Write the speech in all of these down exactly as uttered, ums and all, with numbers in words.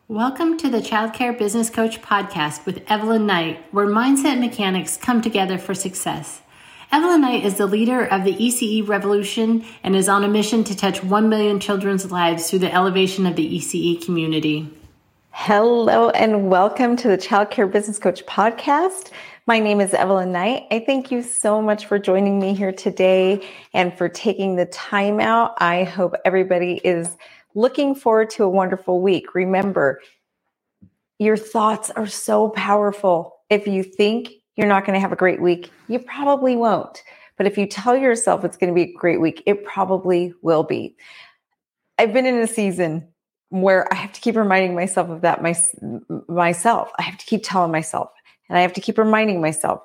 Welcome to the Childcare Business Coach podcast with Evelyn Knight, where mindset mechanics come together for success. Evelyn Knight is the leader of the E C E revolution and is on a mission to touch one million children's lives through the elevation of the E C E community. Hello and welcome to the Childcare Business Coach podcast. My name is Evelyn Knight. I thank you so much for joining me here today and for taking the time out. I hope everybody is looking forward to a wonderful week. Remember, your thoughts are so powerful. If you think you're not going to have a great week, you probably won't. But if you tell yourself it's going to be a great week, it probably will be. I've been in a season where I have to keep reminding myself of that my, myself. I have to keep telling myself, and I have to keep reminding myself,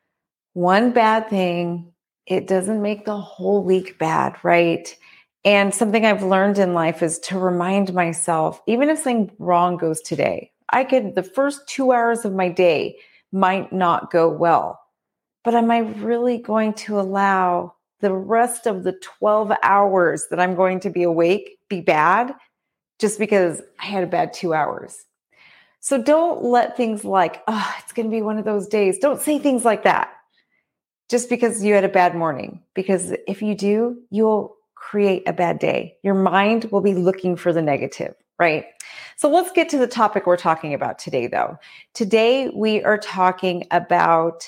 one bad thing, it doesn't make the whole week bad, right? And something I've learned in life is to remind myself, even if something wrong goes today, I could, the first two hours of my day might not go well, but am I really going to allow the rest of the twelve hours that I'm going to be awake be bad just because I had a bad two hours? So don't let things like, oh, it's going to be one of those days. Don't say things like that just because you had a bad morning, because if you do, you'll create a bad day. Your mind will be looking for the negative, right? So let's get to the topic we're talking about today, though. Today, we are talking about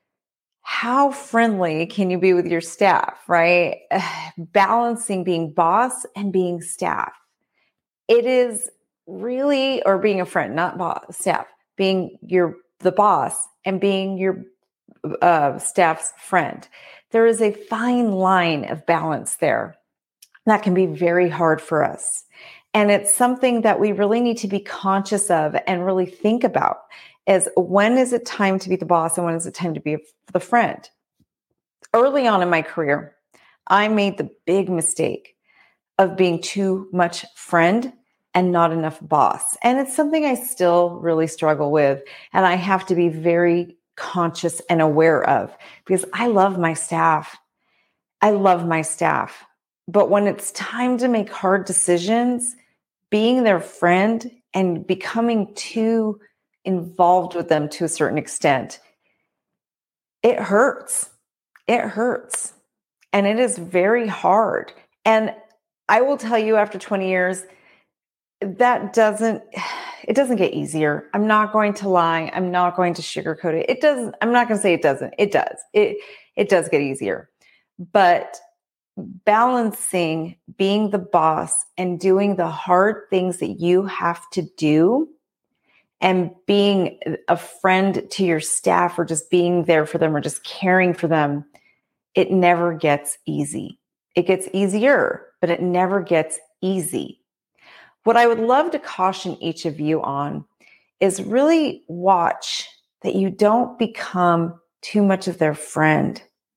how friendly can you be with your staff, right? Balancing being boss and being staff. It is really, or being a friend, not boss, staff, being your the boss and being your uh, staff's friend. There is a fine line of balance there. That can be very hard for us. And it's something that we really need to be conscious of and really think about is when is it time to be the boss and when is it time to be the friend? Early on in my career, I made the big mistake of being too much friend and not enough boss. And it's something I still really struggle with. And I have to be very conscious and aware of because I love my staff. I love my staff. But when it's time to make hard decisions, being their friend and becoming too involved with them to a certain extent, it hurts. It hurts. And it is very hard. And I will tell you, after twenty years, that doesn't, it doesn't get easier. I'm not going to lie. I'm not going to sugarcoat it. It doesn't, I'm not going to say it doesn't. It does. It, it does get easier. But balancing being the boss and doing the hard things that you have to do and being a friend to your staff or just being there for them or just caring for them, it never gets easy. It gets easier, but it never gets easy. What I would love to caution each of you on is really watch that you don't become too much of their friend.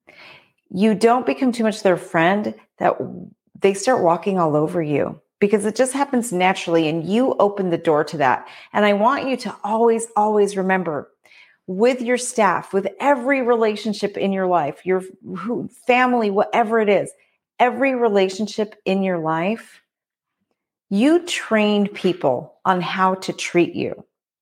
You don't become too much their friend that they start walking all over you because it just happens naturally and you open the door to that. And I want you to always, always remember with your staff, with every relationship in your life, your family, whatever it is, every relationship in your life, you train people on how to treat you.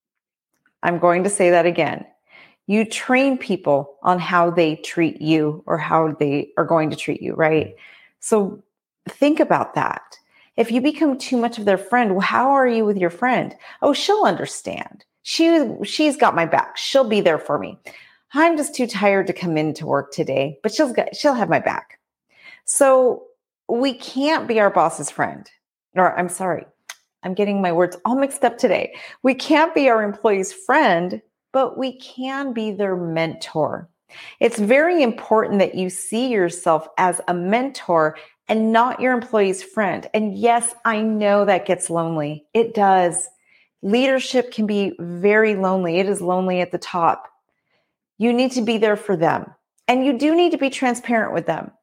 I'm going to say that again. You train people on how they treat you or how they are going to treat you, right? So think about that. If you become too much of their friend, well, how are you with your friend? Oh, she'll understand. She, she's got my back. She'll be there for me. I'm just too tired to come into work today, but she'll, she'll have my back. So we can't be our boss's friend. Or I'm sorry, I'm getting my words all mixed up today. We can't be our employee's friend, but we can be their mentor. It's very important that you see yourself as a mentor and not your employee's friend. And yes, I know that gets lonely. It does. Leadership can be very lonely. It is lonely at the top. You need to be there for them. And you do need to be transparent with them.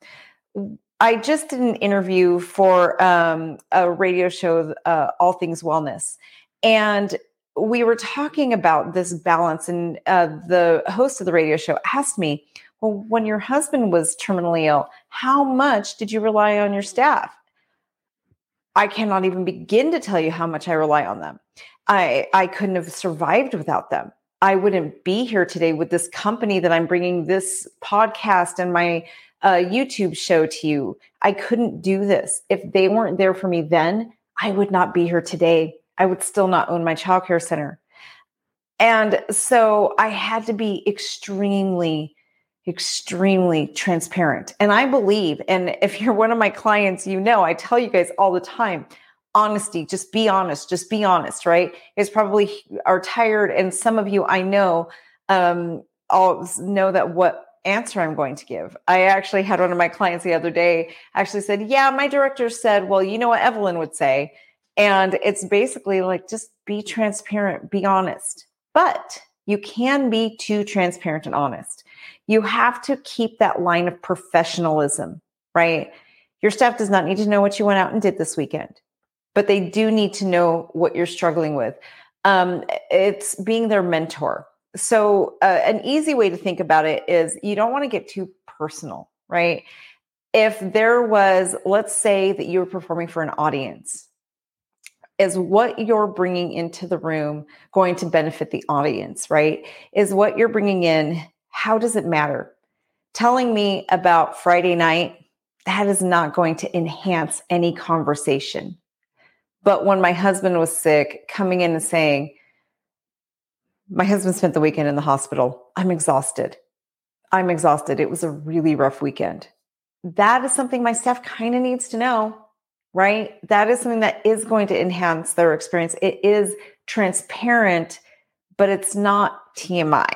I just did an interview for um, a radio show, uh, All Things Wellness. And we were talking about this balance, and uh, the host of the radio show asked me, well, when your husband was terminally ill, how much did you rely on your staff? I cannot even begin to tell you how much I rely on them. I, I couldn't have survived without them. I wouldn't be here today with this company that I'm bringing this podcast and my uh, YouTube show to you. I couldn't do this. If they weren't there for me then, I would not be here today. I would still not own my childcare center. And so I had to be extremely, extremely transparent. And I believe, and if you're one of my clients, you know, I tell you guys all the time, honesty, just be honest, just be honest, right? Is probably are tired. And some of you I know, um, all know that what answer I'm going to give. I actually had one of my clients the other day actually said, yeah, my director said, well, you know what Evelyn would say. And it's basically like, just be transparent, be honest. But you can be too transparent and honest. You have to keep that line of professionalism, right? Your staff does not need to know what you went out and did this weekend, but they do need to know what you're struggling with. Um, it's being their mentor. So uh, an easy way to think about it is you don't want to get too personal, right? If there was, let's say that you were performing for an audience, is what you're bringing into the room going to benefit the audience, right? Is what you're bringing in, how does it matter? Telling me about Friday night, that is not going to enhance any conversation. But when my husband was sick, coming in and saying, my husband spent the weekend in the hospital. I'm exhausted. I'm exhausted. It was a really rough weekend. That is something my staff kind of needs to know, right? That is something that is going to enhance their experience. It is transparent, but it's not T M I.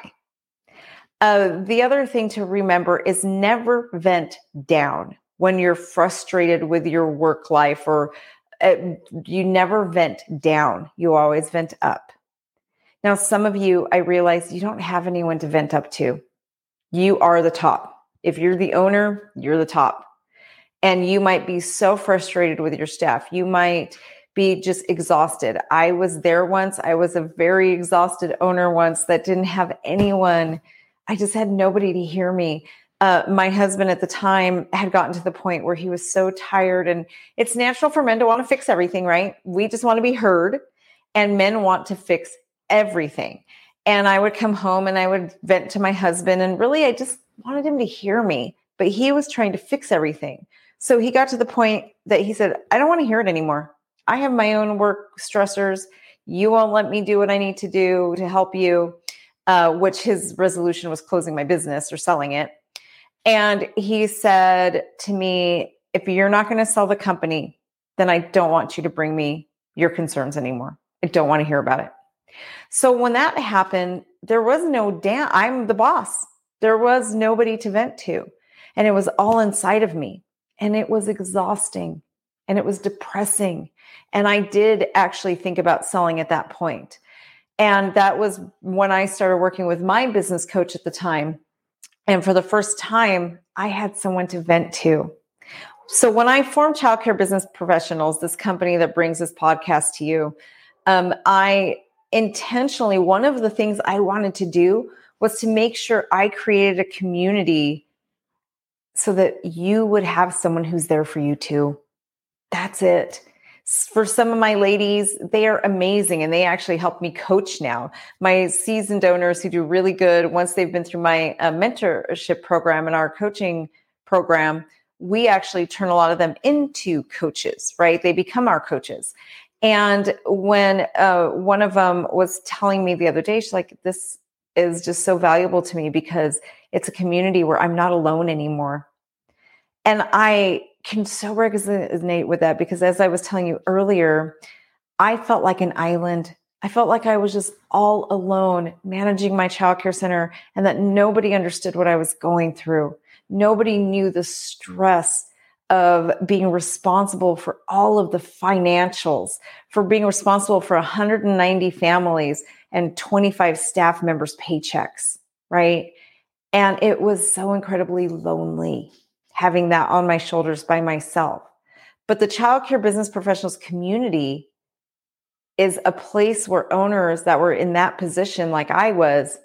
Uh, the other thing to remember is never vent down when you're frustrated with your work life, or uh, you never vent down. You always vent up. Now, some of you, I realize you don't have anyone to vent up to. You are the top. If you're the owner, you're the top. And you might be so frustrated with your staff. You might be just exhausted. I was there once. I was a very exhausted owner once that didn't have anyone. I just had nobody to hear me. Uh, my husband at the time had gotten to the point where he was so tired, and it's natural for men to want to fix everything, right? We just want to be heard, and men want to fix everything. And I would come home and I would vent to my husband, and really I just wanted him to hear me, but he was trying to fix everything. So he got to the point that he said, I don't want to hear it anymore. I have my own work stressors. You won't let me do what I need to do to help you, uh, which his resolution was closing my business or selling it. And he said to me, if you're not going to sell the company, then I don't want you to bring me your concerns anymore. I don't want to hear about it. So when that happened, there was no damn, I'm the boss. There was nobody to vent to. And it was all inside of me. And it was exhausting and it was depressing. And I did actually think about selling at that point. And that was when I started working with my business coach at the time. And for the first time, I had someone to vent to. So when I formed Childcare Business Professionals, this company that brings this podcast to you, um, I intentionally, one of the things I wanted to do was to make sure I created a community so that you would have someone who's there for you too. That's it. For some of my ladies, they are amazing, and they actually help me coach now. My seasoned donors who do really good, once they've been through my uh, mentorship program and our coaching program, we actually turn a lot of them into coaches, right? They become our coaches. And when uh, one of them was telling me the other day, she's like, this is just so valuable to me because it's a community where I'm not alone anymore. And I can so resonate with that because, as I was telling you earlier, I felt like an island. I felt like I was just all alone managing my childcare center, and that nobody understood what I was going through. Nobody knew the stress of being responsible for all of the financials, for being responsible for one hundred ninety families and twenty-five staff members' paychecks, right? And it was so incredibly lonely having that on my shoulders by myself. But the Childcare Business Professionals community is a place where owners that were in that position, like I was,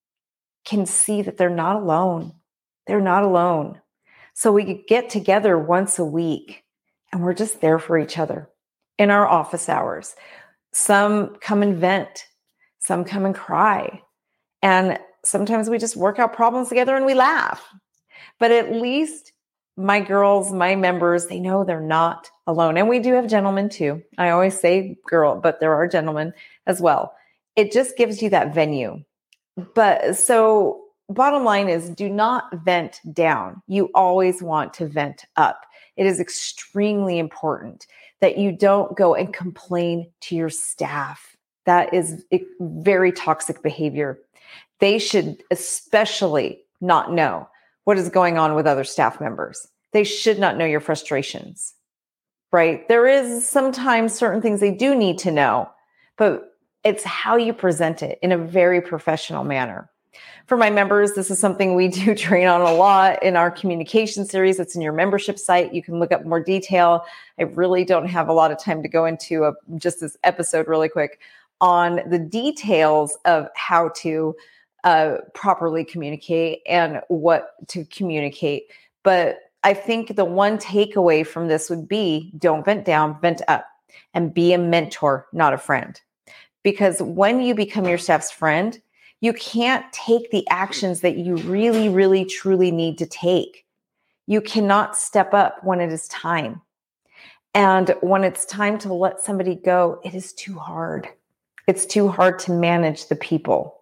can see that they're not alone. They're not alone. So we could get together once a week and we're just there for each other. in our office hours. Some come and vent. Some come and cry. And sometimes we just work out problems together and we laugh. But at least my girls, my members, they know they're not alone. And we do have gentlemen too. I always say girl, but there are gentlemen as well. It just gives you that venue. But so bottom line is, do not vent down. You always want to vent up. It is extremely important that you don't go and complain to your staff. That is very toxic behavior. They should especially not know what is going on with other staff members. They should not know your frustrations, right? There is sometimes certain things they do need to know, but it's how you present it in a very professional manner. For my members, this is something we do train on a lot in our communication series. It's in your membership site. You can look up more detail. I really don't have a lot of time to go into a, just this episode really quick on the details of how to uh, properly communicate and what to communicate. But I think the one takeaway from this would be, don't vent down, vent up, and be a mentor, not a friend. Because when you become your staff's friend, you can't take the actions that you really, really, truly need to take. You cannot step up when it is time. And when it's time to let somebody go, it is too hard. It's too hard to manage the people.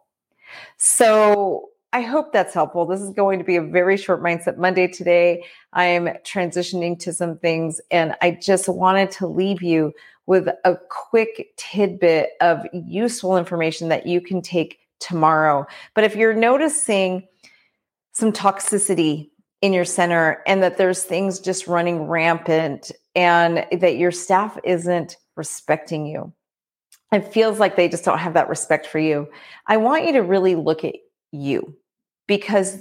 So I hope that's helpful. This is going to be a very short Mindset Monday today. I am transitioning to some things, and I just wanted to leave you with a quick tidbit of useful information that you can take tomorrow. But if you're noticing some toxicity in your center and that there's things just running rampant and that your staff isn't respecting you, it feels like they just don't have that respect for you, I want you to really look at you, because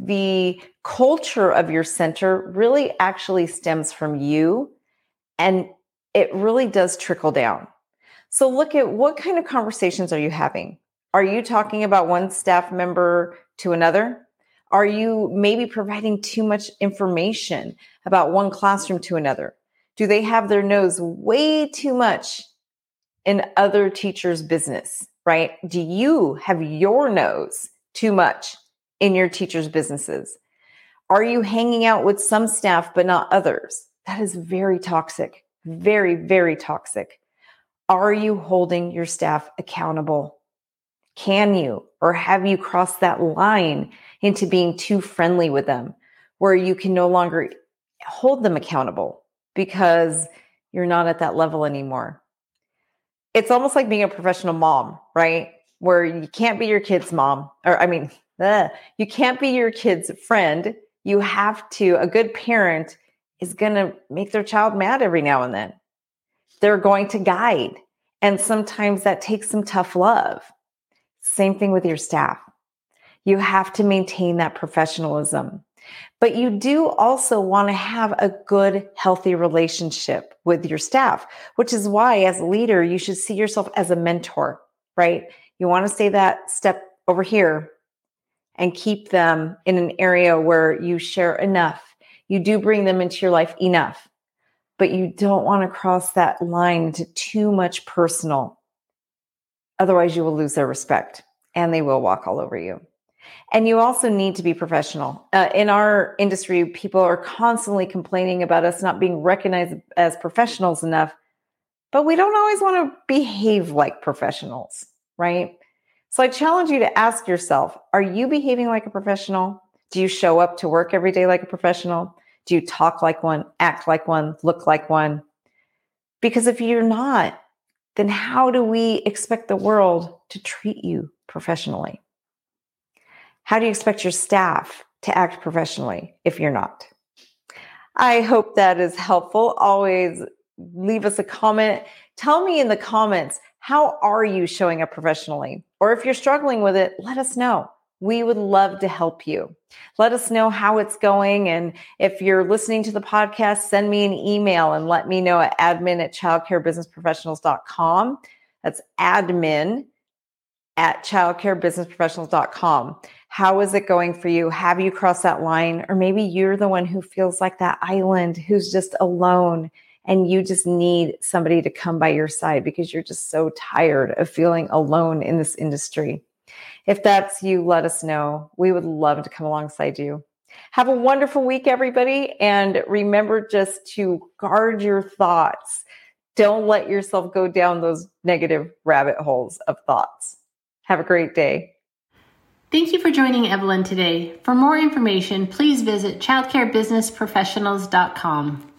the culture of your center really actually stems from you, and it really does trickle down. So look at what kind of conversations are you having? Are you talking about one staff member to another? Are you maybe providing too much information about one classroom to another? Do they have their nose way too much in other teachers' business, right? Do you have your nose too much in your teachers' businesses? Are you hanging out with some staff but not others? That is very toxic, very, very toxic. Are you holding your staff accountable? Can you, or have you crossed that line into being too friendly with them, where you can no longer hold them accountable because you're not at that level anymore? It's almost like being a professional mom, right? Where you can't be your kid's mom, or I mean, ugh, you can't be your kid's friend. You have to, a good parent is going to make their child mad every now and then. They're going to guide. And sometimes that takes some tough love. Same thing with your staff. You have to maintain that professionalism. But you do also want to have a good, healthy relationship with your staff, which is why as a leader, you should see yourself as a mentor, right? You want to stay that step over here and keep them in an area where you share enough. You do bring them into your life enough, but you don't want to cross that line into too much personal. Otherwise, you will lose their respect and they will walk all over you. And you also need to be professional. Uh, in our industry, people are constantly complaining about us not being recognized as professionals enough, but we don't always want to behave like professionals, right? So I challenge you to ask yourself, are you behaving like a professional? Do you show up to work every day like a professional? Do you talk like one, act like one, look like one? Because if you're not, then how do we expect the world to treat you professionally? How do you expect your staff to act professionally if you're not? I hope that is helpful. Always leave us a comment. Tell me in the comments, how are you showing up professionally? Or if you're struggling with it, let us know. We would love to help you. Let us know how it's going. And if you're listening to the podcast, send me an email and let me know at admin at childcarebusinessprofessionals dot com. That's admin at childcarebusinessprofessionals dot com. How is it going for you? Have you crossed that line? Or maybe you're the one who feels like that island, who's just alone and you just need somebody to come by your side because you're just so tired of feeling alone in this industry. If that's you, let us know. We would love to come alongside you. Have a wonderful week, everybody. And remember just to guard your thoughts. Don't let yourself go down those negative rabbit holes of thoughts. Have a great day. Thank you for joining Evelyn today. For more information, please visit child care business professionals dot com.